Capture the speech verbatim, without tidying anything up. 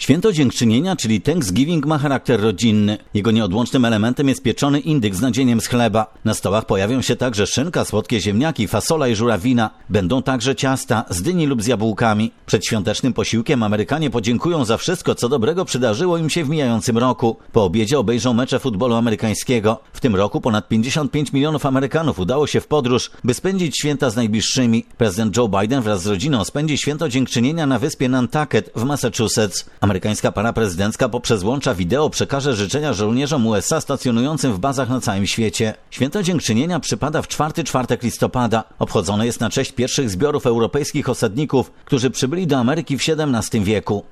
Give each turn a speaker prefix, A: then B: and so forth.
A: Święto Dziękczynienia, czyli Thanksgiving, ma charakter rodzinny. Jego nieodłącznym elementem jest pieczony indyk z nadzieniem z chleba. Na stołach pojawią się także szynka, słodkie ziemniaki, fasola i żurawina. Będą także ciasta z dyni lub z jabłkami. Przed świątecznym posiłkiem Amerykanie podziękują za wszystko, co dobrego przydarzyło im się w mijającym roku. Po obiedzie obejrzą mecze futbolu amerykańskiego. W tym roku ponad pięćdziesiąt pięć milionów Amerykanów udało się w podróż, by spędzić święta z najbliższymi. Prezydent Joe Biden wraz z rodziną spędzi Święto Dziękczynienia na wyspie Nantucket w Massachusetts. Amerykańska para prezydencka poprzez łącza wideo przekaże życzenia żołnierzom U S A stacjonującym w bazach na całym świecie. Święto Dziękczynienia przypada w czwarty czwartek listopada. Obchodzone jest na cześć pierwszych zbiorów europejskich osadników, którzy przybyli do Ameryki w siedemnastym wieku.